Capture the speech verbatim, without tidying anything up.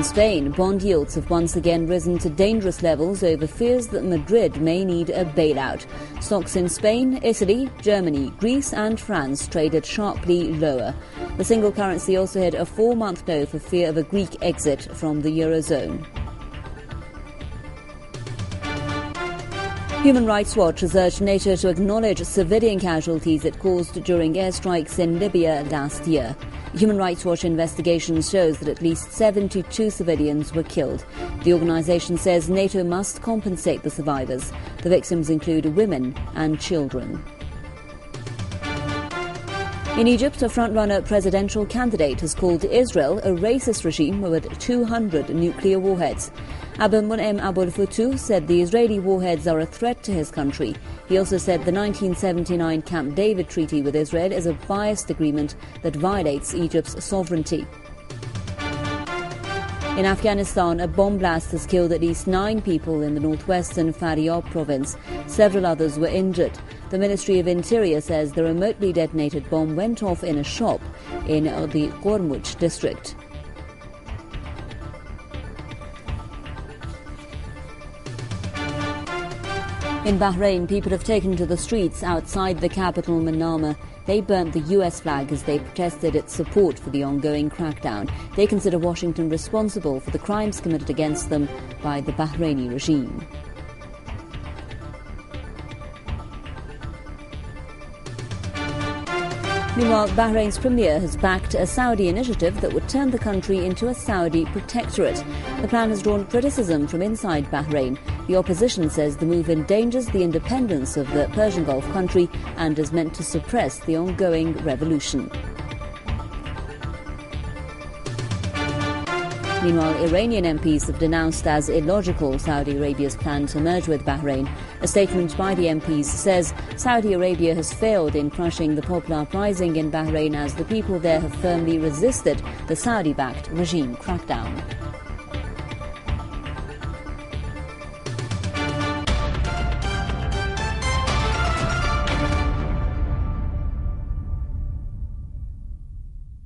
In Spain, bond yields have once again risen to dangerous levels over fears that Madrid may need a bailout. Stocks in Spain, Italy, Germany, Greece and France traded sharply lower. The single currency also hit a four-month low for fear of a Greek exit from the Eurozone. Human Rights Watch has urged NATO to acknowledge civilian casualties it caused during airstrikes in Libya last year. Human Rights Watch investigation shows that at least seventy-two civilians were killed. The organisation says NATO must compensate the survivors. The victims include women and children. In Egypt, a front-runner presidential candidate has called Israel a racist regime with two hundred nuclear warheads. Abu Munem Abul Futuh said the Israeli warheads are a threat to his country. He also said the nineteen seventy-nine Camp David Treaty with Israel is a biased agreement that violates Egypt's sovereignty. In Afghanistan, a bomb blast has killed at least nine people in the northwestern Faryab province. Several others were injured. The Ministry of Interior says the remotely detonated bomb went off in a shop in the Gormuch district. In Bahrain, people have taken to the streets outside the capital Manama. They burnt the U S flag as they protested its support for the ongoing crackdown. They consider Washington responsible for the crimes committed against them by the Bahraini regime. Meanwhile, Bahrain's premier has backed a Saudi initiative that would turn the country into a Saudi protectorate. The plan has drawn criticism from inside Bahrain. The opposition says the move endangers the independence of the Persian Gulf country and is meant to suppress the ongoing revolution. Meanwhile, Iranian M Ps have denounced as illogical Saudi Arabia's plan to merge with Bahrain. A statement by the M Ps says Saudi Arabia has failed in crushing the popular uprising in Bahrain as the people there have firmly resisted the Saudi-backed regime crackdown.